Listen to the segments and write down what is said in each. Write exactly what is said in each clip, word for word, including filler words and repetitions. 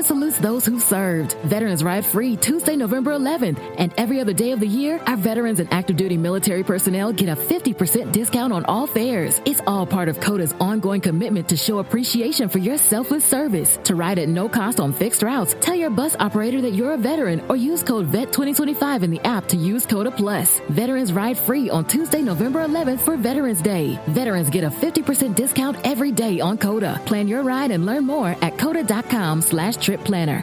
salutes those who served. Veterans Ride Free Tuesday, November eleventh. And every other day of the year, our veterans and active duty military personnel get a fifty percent discount on all fares. It's all part of CODA's ongoing commitment to show appreciation for your selfless service. To ride at no cost on fixed routes, tell your bus operator that you're a veteran or use code V E T twenty twenty-five in the app to use CODA Plus. Veterans Ride Free on Tuesday, November eleventh for Veterans Day. Veterans get a fifty percent discount every day on CODA. Plan your ride and learn more at coda.com slash trip planner.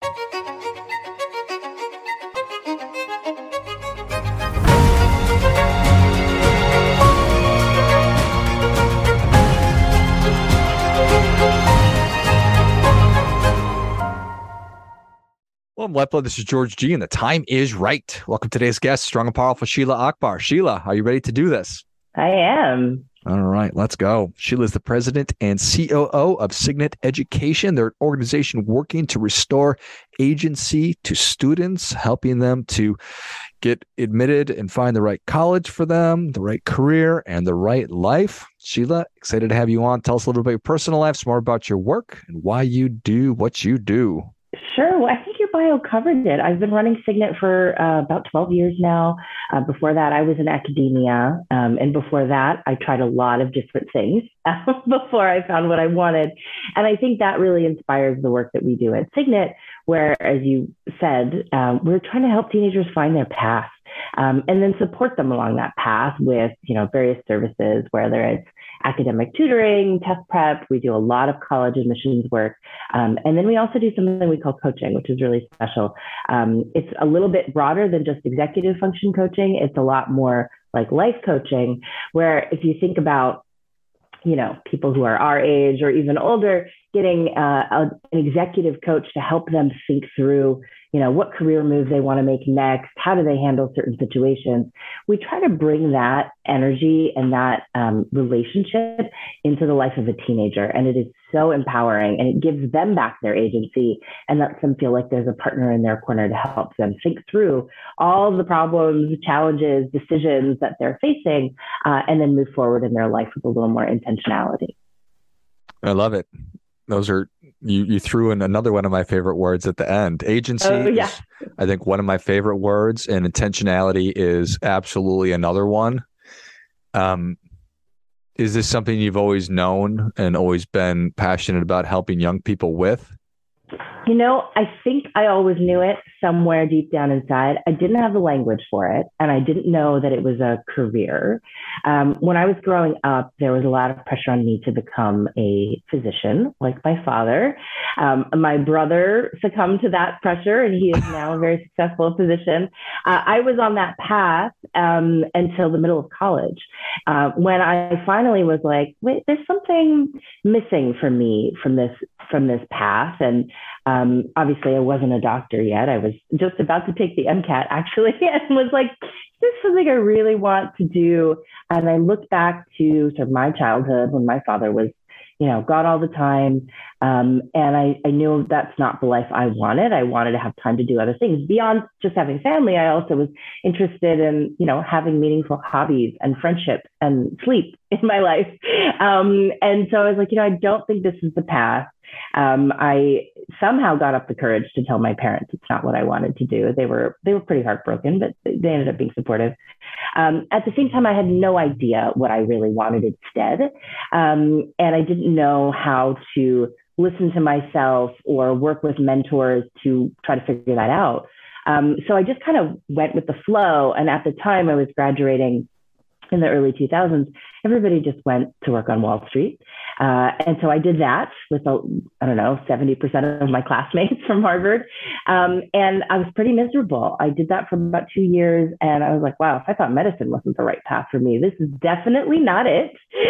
Well, Lepla, this is George G, and the time is right. Welcome to today's guest, strong and powerful Sheila Akbar. Sheila, are you ready to do this? I am. All right, let's go. Sheila is the president and C O O of Signet Education. They're an organization working to restore agency to students, helping them to get admitted and find the right college for them, the right career, and the right life. Sheila, excited to have you on. Tell us a little bit about your personal life, some more about your work, and why you do what you do. Sure. Well, I think your bio covered it. I've been running Signet for uh, about twelve years now. Uh, before that, I was in academia. Um, and before that, I tried a lot of different things before I found what I wanted. And I think that really inspires the work that we do at Signet, where, as you said, um, we're trying to help teenagers find their path um, and then support them along that path with, you know, various services, whether it's academic tutoring, test prep. We do a lot of college admissions work. Um, and then we also do something we call coaching, which is really special. Um, it's a little bit broader than just executive function coaching. It's a lot more like life coaching, where if you think about, you know, people who are our age or even older, getting uh, a, an executive coach to help them think through, you know, what career move they want to make next, how do they handle certain situations. We try to bring that energy and that um, relationship into the life of a teenager. And it is so empowering, and it gives them back their agency and lets them feel like there's a partner in their corner to help them think through all the problems, challenges, decisions that they're facing, uh, and then move forward in their life with a little more intentionality. I love it. Those are, you, you threw in another one of my favorite words at the end. Agency, oh, yeah. is, I think, one of my favorite words, and intentionality is absolutely another one. Um, is this something you've always known and always been passionate about helping young people with? You know, I think I always knew it somewhere deep down inside. I didn't have the language for it, and I didn't know that it was a career. Um, when I was growing up, there was a lot of pressure on me to become a physician, like my father. Um, my brother succumbed to that pressure, and he is now a very successful physician. Uh, I was on that path um, until the middle of college, uh, when I finally was like, wait, there's something missing for me from this from this path. And um, obviously, I wasn't a doctor yet. I was just about to take the MCAT, actually, and was like, this is something I really want to do. And I looked back to sort of my childhood when my father was, you know, gone all the time. Um, and I, I knew that's not the life I wanted. I wanted to have time to do other things beyond just having family. I also was interested in, you know, having meaningful hobbies and friendships and sleep in my life. Um, and so I was like, you know, I don't think this is the path. Um, I somehow got up the courage to tell my parents it's not what I wanted to do. They were they were pretty heartbroken, but they ended up being supportive. Um, at the same time, I had no idea what I really wanted instead. Um, and I didn't know how to listen to myself or work with mentors to try to figure that out. Um, so I just kind of went with the flow. And at the time I was graduating in the early two thousands, everybody just went to work on Wall Street. Uh, and so I did that with, a, I don't know, seventy percent of my classmates from Harvard. Um, and I was pretty miserable. I did that for about two years. And I was like, wow, if I thought medicine wasn't the right path for me, this is definitely not it.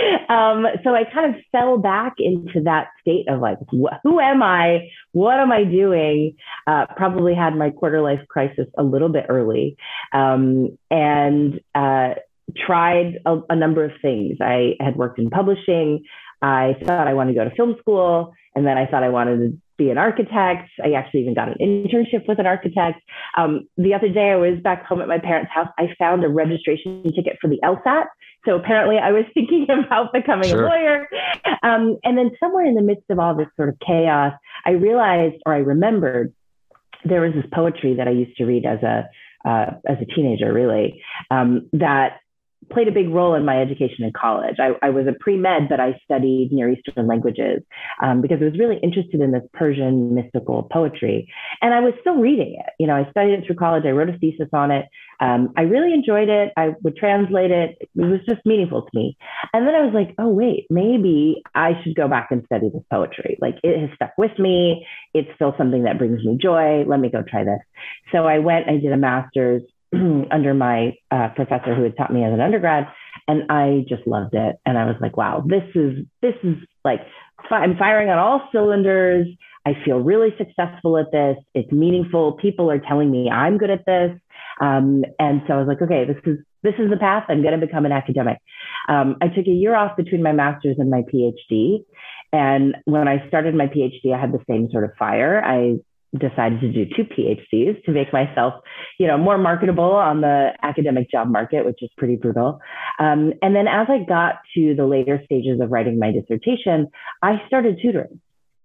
Um, so I kind of fell back into that state of like, wh- who am I? What am I doing? Uh, probably had my quarter life crisis a little bit early. Um, and, uh, tried a, a number of things. I had worked in publishing. I thought I wanted to go to film school. And then I thought I wanted to be an architect. I actually even got an internship with an architect. Um, the other day I was back home at my parents' house. I found a registration ticket for the LSAT So apparently I was thinking about becoming sure. a lawyer. Um, and then somewhere in the midst of all this sort of chaos, I realized, or I remembered, there was this poetry that I used to read as a uh, as a teenager, really, um, that played a big role in my education in college. I, I was a pre-med, but I studied Near Eastern languages um, because I was really interested in this Persian mystical poetry. And I was still reading it. You know, I studied it through college. I wrote a thesis on it. Um, I really enjoyed it. I would translate it. It was just meaningful to me. And then I was like, oh, wait, maybe I should go back and study this poetry. Like, it has stuck with me. It's still something that brings me joy. Let me go try this. So I went, I did a master's under my uh, professor who had taught me as an undergrad. And I just loved it. And I was like, wow, this is, this is like, I'm firing on all cylinders. I feel really successful at this. It's meaningful. People are telling me I'm good at this. Um, and so I was like, okay, this is, this is the path. I'm going to become an academic. Um, I took a year off between my master's and my PhD. And when I started my PhD, I had the same sort of fire. I decided to do two PhDs to make myself, you know, more marketable on the academic job market, which is pretty brutal. Um, and then as I got to the later stages of writing my dissertation, I started tutoring.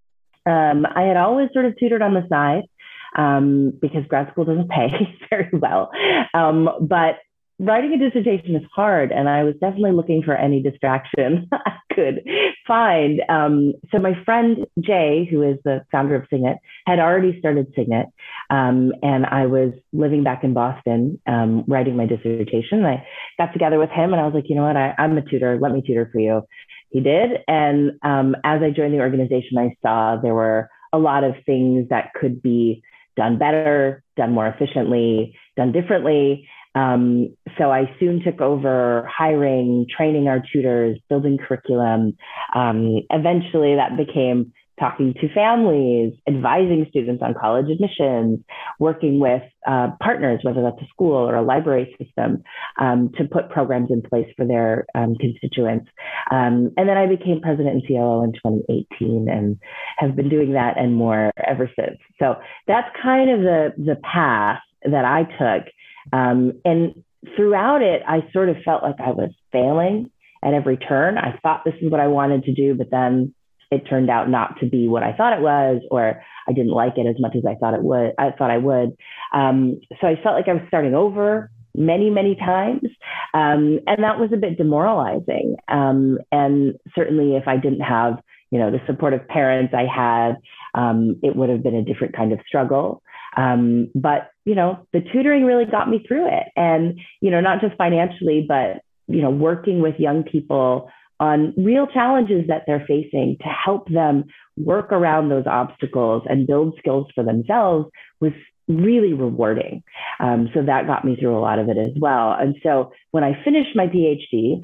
Um, I had always sort of tutored on the side um, because grad school doesn't pay very well. Um, but writing a dissertation is hard, and I was definitely looking for any distraction I could find. Um, so my friend Jay, who is the founder of Signet, had already started Signet, um, and I was living back in Boston um, writing my dissertation. I got together with him, and I was like, you know what, I, I'm a tutor. Let me tutor for you. He did, and um, as I joined the organization, I saw there were a lot of things that could be done better, done more efficiently, done differently. Um, so I soon took over hiring, training our tutors, building curriculum. Um, eventually that became talking to families, advising students on college admissions, working with uh, partners, whether that's a school or a library system, um, to put programs in place for their um, constituents. Um, and then I became president and C O O in twenty eighteen and have been doing that and more ever since. So that's kind of the, the path that I took. Um, and throughout it, I sort of felt like I was failing at every turn. I thought this is what I wanted to do, but then it turned out not to be what I thought it was, or I didn't like it as much as I thought it would. I thought I would. Um, so I felt like I was starting over many, many times. Um, and that was a bit demoralizing. Um, and certainly if I didn't have, you know, the supportive parents I had, um, it would have been a different kind of struggle. Um, but, you know, the tutoring really got me through it. And, you know, not just financially, but, you know, working with young people on real challenges that they're facing to help them work around those obstacles and build skills for themselves was really rewarding. Um, so that got me through a lot of it as well. And so when I finished my PhD,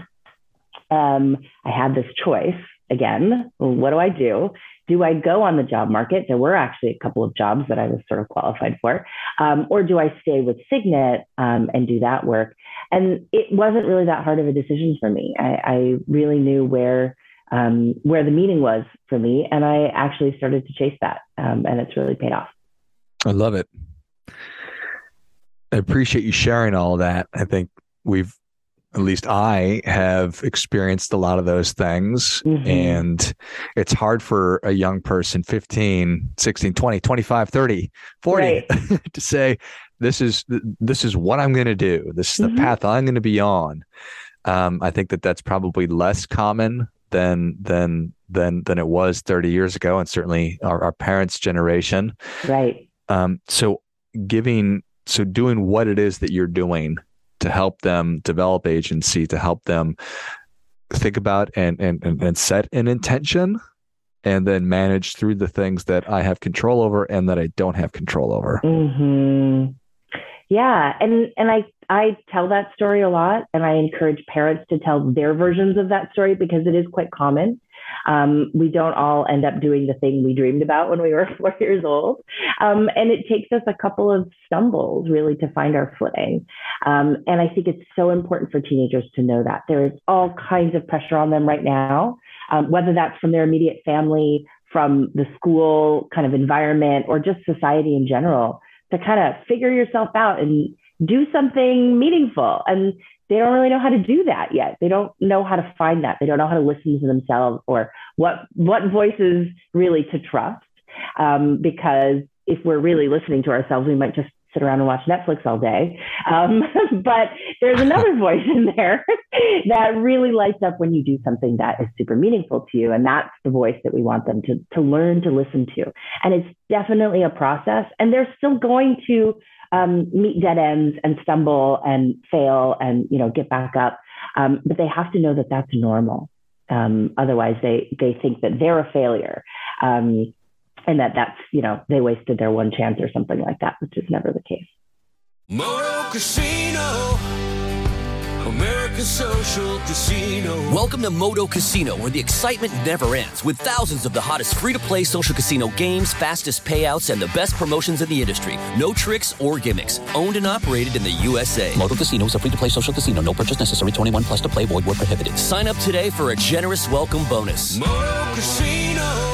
um, I had this choice again. What do I do? Do I go on the job market? There were actually a couple of jobs that I was sort of qualified for. Um, or do I stay with Signet um, and do that work? And it wasn't really that hard of a decision for me. I, I really knew where um, where the meaning was for me. And I actually started to chase that. Um, and it's really paid off. I love it. I appreciate you sharing all of that. I think we've At least I have experienced a lot of those things. Mm-hmm. And it's hard for a young person, fifteen, sixteen, twenty, twenty-five, thirty, forty, right, to say, this is, this is what I'm going to do. This is the mm-hmm. path I'm going to be on. Um, I think that that's probably less common than, than, than, than it was thirty years ago. And certainly our, our parents' generation. Right. Um, so giving, so doing what it is that you're doing to help them develop agency, to help them think about and, and, and set an intention, and then manage through the things that I have control over and that I don't have control over. Mm-hmm. Yeah. And, and I, I tell that story a lot, and I encourage parents to tell their versions of that story because it is quite common. Um, we don't all end up doing the thing we dreamed about when we were four years old. Um, and it takes us a couple of stumbles really to find our footing. Um, and I think it's so important for teenagers to know that there is all kinds of pressure on them right now, um, whether that's from their immediate family, from the school kind of environment, or just society in general, to kind of figure yourself out and do something meaningful. And they don't really know how to do that yet. They don't know how to find that. They don't know how to listen to themselves or what, what voices really to trust. Um, because if we're really listening to ourselves, we might just sit around and watch Netflix all day. Um, but there's another voice in there that really lights up when you do something that is super meaningful to you. And that's the voice that we want them to, to learn to listen to. And it's definitely a process. And they're still going to um, meet dead ends and stumble and fail and, you know, get back up. Um, but they have to know that that's normal. Um, otherwise, they, they think that they're a failure. Um, And that that's, you know, they wasted their one chance or something like that, which is never the case. Moto Casino, American Social Casino. Welcome to Moto Casino, where the excitement never ends, with thousands of the hottest free-to-play social casino games, fastest payouts, and the best promotions in the industry. No tricks or gimmicks. Owned and operated in the U S A. Moto Casino is a free-to-play social casino. No purchase necessary. twenty-one plus to play. Void where prohibited. Sign up today for a generous welcome bonus. Moto Casino,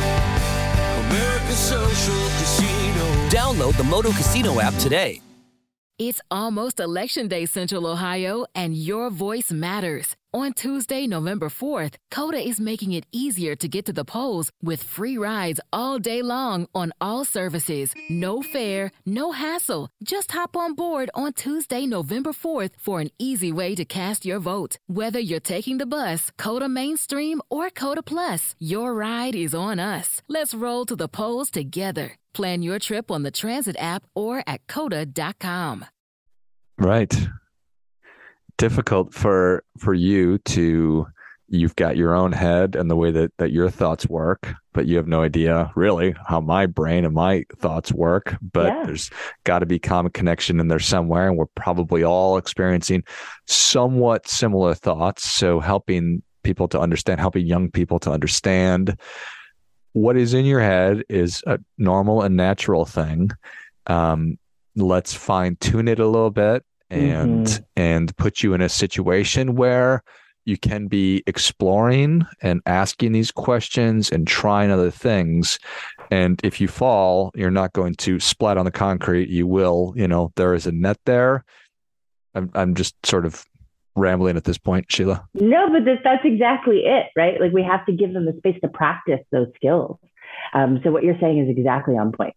American Social Casino. Download the Moto Casino app today. It's almost Election Day, Central Ohio, and your voice matters. On Tuesday, November fourth, Coda is making it easier to get to the polls with free rides all day long on all services. No fare, no hassle. Just hop on board on Tuesday, November fourth for an easy way to cast your vote. Whether you're taking the bus, Coda Mainstream, or Coda Plus, your ride is on us. Let's roll to the polls together. Plan your trip on the Transit app or at coda dot com. Right. Difficult for for you to, you've got your own head and the way that, that your thoughts work, but you have no idea really how my brain and my thoughts work. But yeah. There's got to be common connection in there somewhere. And we're probably all experiencing somewhat similar thoughts. So helping people to understand, helping young people to understand what is in your head is a normal and natural thing. Um, let's fine tune it a little bit and mm-hmm. and put you in a situation where you can be exploring and asking these questions and trying other things. And if you fall, you're not going to splat on the concrete. You will, you know, there is a net there. I'm I'm just sort of rambling at this point, Sheila. No, but that, that's exactly it, right? Like we have to give them the space to practice those skills. Um, so what you're saying is exactly on point.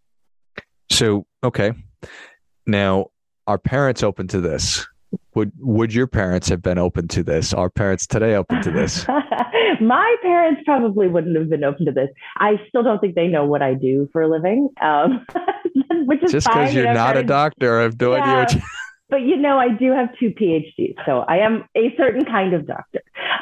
So, okay. Now, are parents open to this? Would would your parents have been open to this? Are parents today open to this? My parents probably wouldn't have been open to this. I still don't think they know what I do for a living, um, which is just because you're you know, not a doctor. I have no yeah. idea what you... But, you know, I do have two P H Ds, so I am a certain kind of doctor.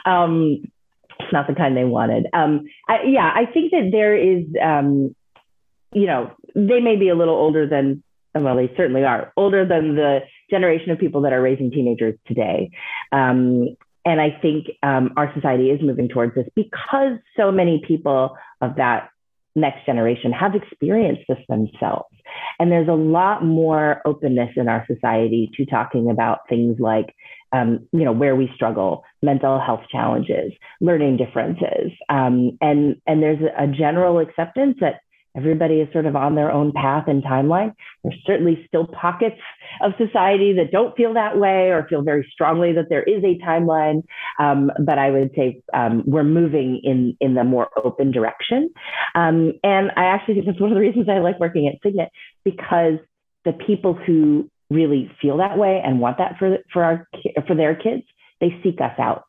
Um, it's not the kind they wanted. Um, I, yeah, I think that there is, um, you know, they may be a little older than, well, they certainly are older than the generation of people that are raising teenagers today. Um, and I think um, our society is moving towards this because so many people of that next generation have experienced this themselves. And there's a lot more openness in our society to talking about things like, um, you know, where we struggle, mental health challenges, learning differences. Um, and, and there's a general acceptance that everybody is sort of on their own path and timeline. There's certainly still pockets of society that don't feel that way or feel very strongly that there is a timeline. Um, but I would say um, we're moving in, in the more open direction. Um, and I actually think that's one of the reasons I like working at Signet, because the people who really feel that way and want that for, for, our, for their kids, they seek us out.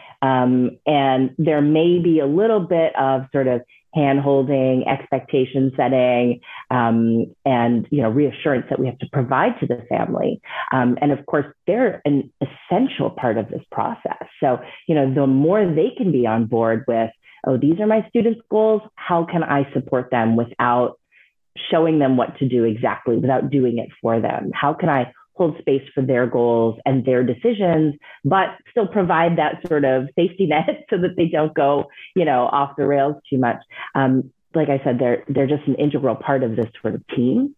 Um, and there may be a little bit of sort of hand-holding, expectation setting, um, and you know, reassurance that we have to provide to the family. Um, and of course, they're an essential part of this process. So, you know, the more they can be on board with, oh, these are my students' goals, how can I support them without showing them what to do exactly, without doing it for them? How can I hold space for their goals and their decisions, but still provide that sort of safety net so that they don't go, you know, off the rails too much. Um, like I said, they're they're just an integral part of this sort of team.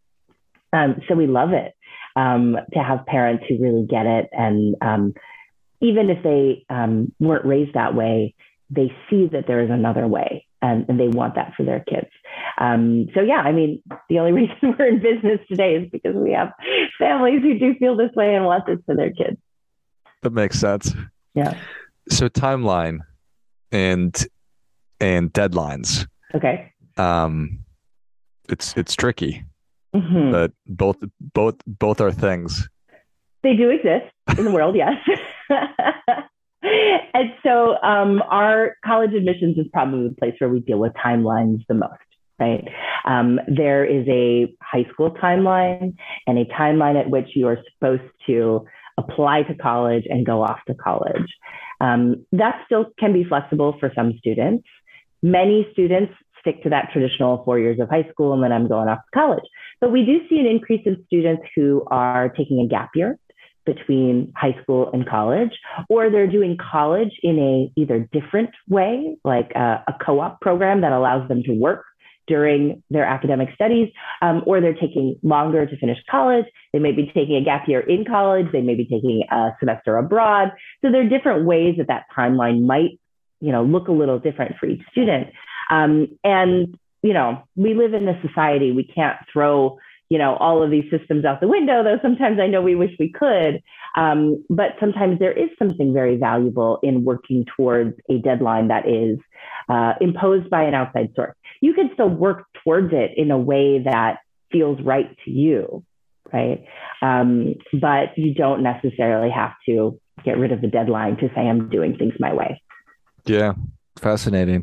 Um, so we love it um, to have parents who really get it, and um, even if they um, weren't raised that way, they see that there is another way, and, and they want that for their kids. Um, so yeah, I mean, the only reason we're in business today is because we have families who do feel this way and want this for their kids. That makes sense. Yeah. So timeline and and deadlines. Okay. Um, it's it's tricky, Mm-hmm. but both both both are things. They do exist in the world, yes. And so um, our college admissions is probably the place where we deal with timelines the most, right? Um, there is a high school timeline and a timeline at which you are supposed to apply to college and go off to college. Um, that still can be flexible for some students. Many students stick to that traditional four years of high school and then I'm going off to college. But we do see an increase in students who are taking a gap year between high school and college, or they're doing college in a either different way, like a, a co-op program that allows them to work during their academic studies, um, or they're taking longer to finish college. They may be taking a gap year in college. They may be taking a semester abroad. So there are different ways that that timeline might, you know, look a little different for each student. Um, and, you know, we live in a society, we can't throw you know, all of these systems out the window, though sometimes I know we wish we could. Um, but sometimes there is something very valuable in working towards a deadline that is uh, imposed by an outside source. You can still work towards it in a way that feels right to you, right? Um, but you don't necessarily have to get rid of the deadline to say I'm doing things my way. Yeah, fascinating.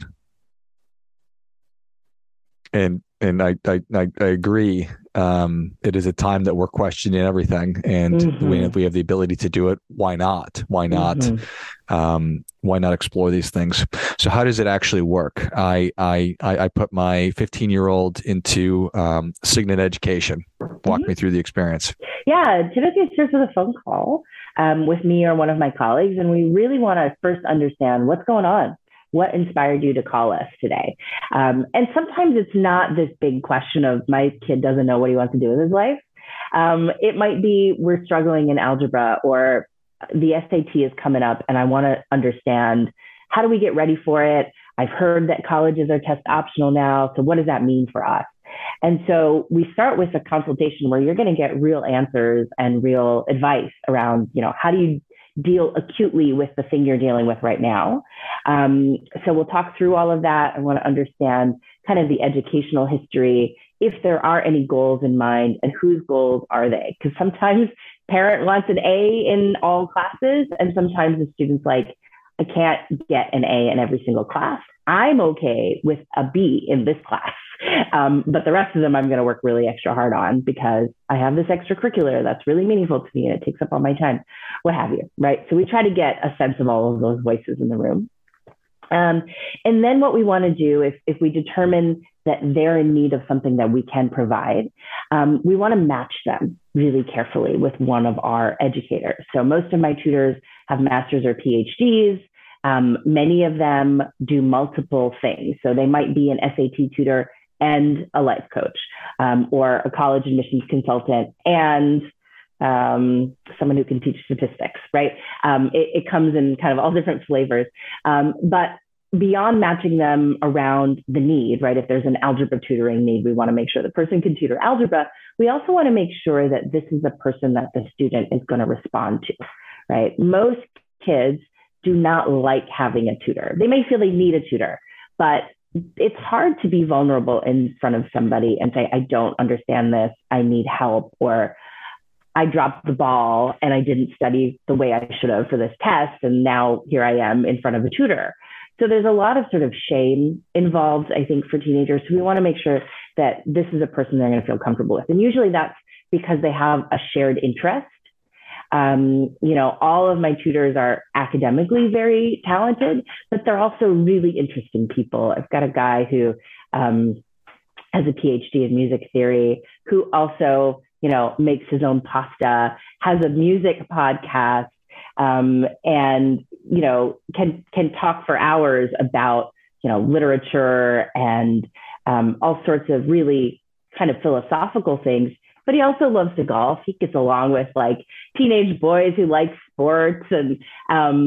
And and I I I, I agree. Um, it is a time that we're questioning everything, and mm-hmm. we we have the ability to do it. Why not? Why not? Mm-hmm. Um, why not explore these things? So, how does it actually work? I I I put my fifteen year old into um, Signet Education. Walk mm-hmm. me through the experience. Yeah, typically it starts with a phone call um, with me or one of my colleagues, and we really want to first understand what's going on. What inspired you to call us today? Um, and sometimes it's not this big question of my kid doesn't know what he wants to do with his life. Um, it might be we're struggling in algebra, or the S A T is coming up and I want to understand, how do we get ready for it? I've heard that colleges are test optional now. So what does that mean for us? And so we start with a consultation where you're going to get real answers and real advice around, you know, how do you deal acutely with the thing you're dealing with right now. Um, so we'll talk through all of that. I want to understand kind of the educational history, if there are any goals in mind and whose goals are they? Because sometimes parent wants an A in all classes, and sometimes the student's like, I can't get an A in every single class. I'm okay with a B in this class. Um, but the rest of them I'm going to work really extra hard on because I have this extracurricular that's really meaningful to me and it takes up all my time, what have you, right? So we try to get a sense of all of those voices in the room. Um, and then what we want to do, if, if we determine that they're in need of something that we can provide, um, we want to match them really carefully with one of our educators. So most of my tutors have masters or P H Ds. Um, many of them do multiple things. So they might be an S A T tutor and a life coach, um, or a college admissions consultant and um, someone who can teach statistics, right? Um, it, it comes in kind of all different flavors. Um, but beyond matching them around the need, right? If there's an algebra tutoring need, we want to make sure the person can tutor algebra. We also want to make sure that this is a person that the student is going to respond to, right? Most kids do not like having a tutor. They may feel they need a tutor, but it's hard to be vulnerable in front of somebody and say, I don't understand this, I need help, or I dropped the ball and I didn't study the way I should have for this test, and now here I am in front of a tutor. So there's a lot of sort of shame involved, I think, for teenagers. So we want to make sure that this is a person they're going to feel comfortable with. And usually that's because they have a shared interest. Um, you know, all of my tutors are academically very talented, but they're also really interesting people. I've got a guy who um, has a P H D in music theory, who also, you know, makes his own pasta, has a music podcast, um, and, you know, can, can talk for hours about, you know, literature and um, all sorts of really kind of philosophical things. But he also loves to golf. He gets along with like teenage boys who like sports. And, um,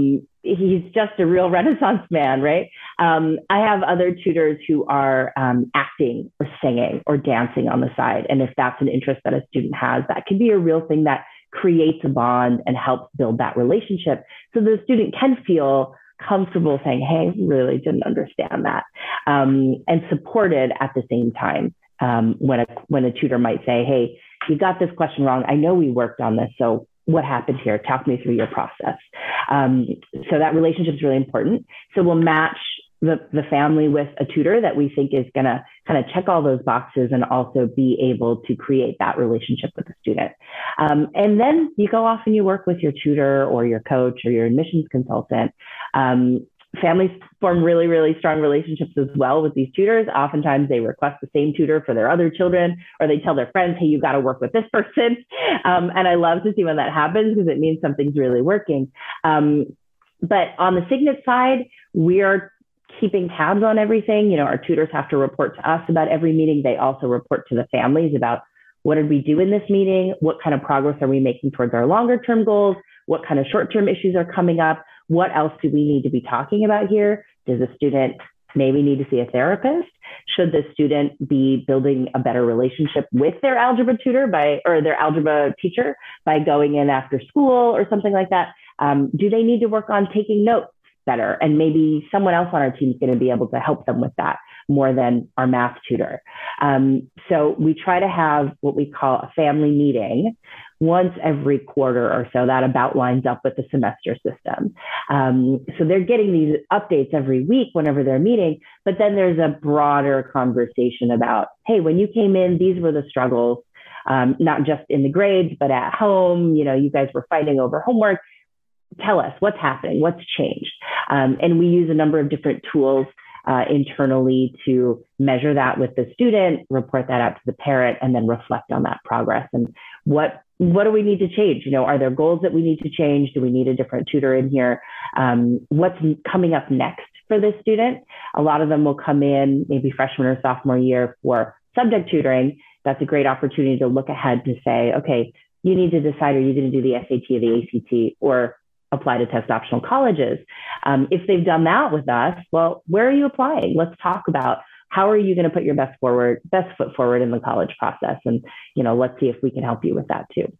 he's just a real Renaissance man, right? Um, I have other tutors who are um, acting or singing or dancing on the side. And if that's an interest that a student has, that can be a real thing that creates a bond and helps build that relationship. So the student can feel comfortable saying, hey, really didn't understand that, um, and supported at the same time. Um, when a when a tutor might say, hey, you got this question wrong. I know we worked on this. So what happened here? Talk me through your process. Um, so that relationship is really important. So we'll match the, the family with a tutor that we think is going to kind of check all those boxes and also be able to create that relationship with the student. Um, and then you go off and you work with your tutor or your coach or your admissions consultant. Um, Families form really, really strong relationships as well with these tutors. Oftentimes they request the same tutor for their other children, or they tell their friends, hey, you got to work with this person. Um, and I love to see when that happens because it means something's really working. Um, but on the Signet side, we are keeping tabs on everything. You know, our tutors have to report to us about every meeting. They also report to the families about what did we do in this meeting? What kind of progress are we making towards our longer term goals? What kind of short-term issues are coming up? What else do we need to be talking about here? Does a student maybe need to see a therapist? Should the student be building a better relationship with their algebra tutor by, or their algebra teacher by going in after school or something like that? Um, do they need to work on taking notes better? And maybe someone else on our team is going to be able to help them with that more than our math tutor. Um, so we try to have what we call a family meeting once every quarter or so. That about lines up with the semester system. Um, so they're getting these updates every week whenever they're meeting, but then there's a broader conversation about, hey, when you came in, these were the struggles, um, not just in the grades, but at home, you know, you guys were fighting over homework. Tell us what's happening, what's changed. Um, and we use a number of different tools uh, internally to measure that with the student, report that out to the parent, and then reflect on that progress. And what what do we need to change? You know, are there goals that we need to change? Do we need a different tutor in here? Um, what's coming up next for this student? A lot of them will come in maybe freshman or sophomore year for subject tutoring. That's a great opportunity to look ahead to say, okay, you need to decide, are you going to do the S A T or the A C T or apply to test optional colleges? Um, if they've done that with us, well, where are you applying? Let's talk about how are you going to put your best forward, best foot forward in the college process? And, you know, let's see if we can help you with that too.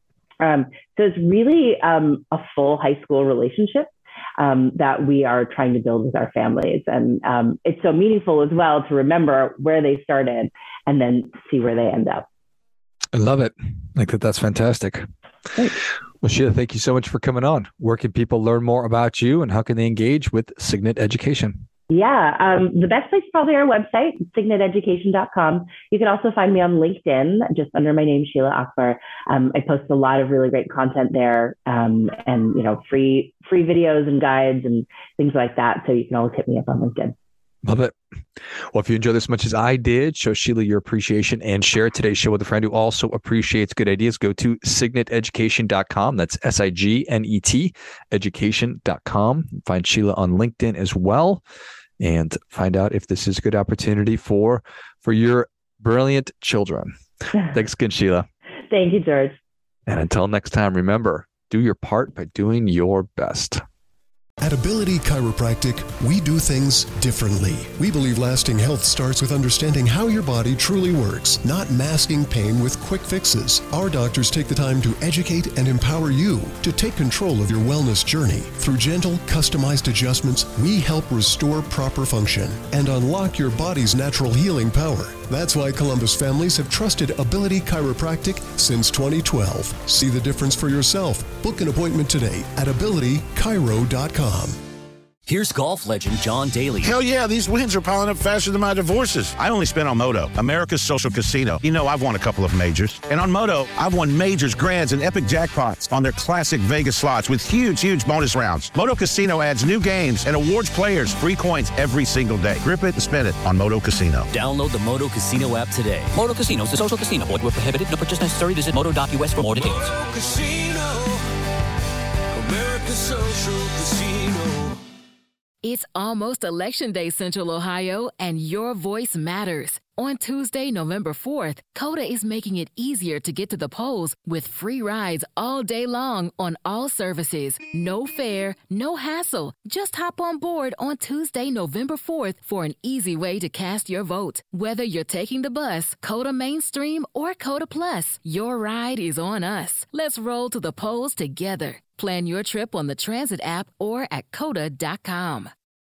Um, so it's really um, a full high school relationship um, that we are trying to build with our families. And um, it's so meaningful as well to remember where they started and then see where they end up. I love it. I think that that's fantastic. Thanks. Well, Sheila, thank you so much for coming on. Where can people learn more about you and how can they engage with Signet Education? Yeah, um, the best place is probably our website, signet education dot com. You can also find me on LinkedIn, just under my name, Sheila Akbar. Um, I post a lot of really great content there, um, and you know, free free videos and guides and things like that. So you can always hit me up on LinkedIn. Love it. Well, if you enjoyed this as much as I did, show Sheila your appreciation and share today's show with a friend who also appreciates good ideas. Go to signet education dot com. That's S I G N E T, education dot com. Find Sheila on LinkedIn as well and find out if this is a good opportunity for, for your brilliant children. Thanks again, Sheila. Thank you, George. And until next time, remember, do your part by doing your best. At Ability Chiropractic, we do things differently. We believe lasting health starts with understanding how your body truly works, not masking pain with quick fixes. Our doctors take the time to educate and empower you to take control of your wellness journey. Through gentle, customized adjustments, we help restore proper function and unlock your body's natural healing power. That's why Columbus families have trusted Ability Chiropractic since twenty twelve. See the difference for yourself. Book an appointment today at ability chiro dot com. Here's golf legend John Daly. Hell yeah, these wins are piling up faster than my divorces. I only spent on Moto, America's social casino. You know, I've won a couple of majors. And on Moto, I've won majors, grands, and epic jackpots on their classic Vegas slots with huge, huge bonus rounds. Moto Casino adds new games and awards players free coins every single day. Grip it and spin it on Moto Casino. Download the Moto Casino app today. Moto Casino is a social casino. Void where prohibited. No purchase necessary. Visit moto dot U S for more details. Moto Casino, America's social casino. It's almost Election Day, Central Ohio, and your voice matters. On Tuesday, November fourth, COTA is making it easier to get to the polls with free rides all day long on all services. No fare, no hassle. Just hop on board on Tuesday, November fourth for an easy way to cast your vote. Whether you're taking the bus, COTA Mainstream, or COTA Plus, your ride is on us. Let's roll to the polls together. Plan your trip on the Transit app or at cota dot com.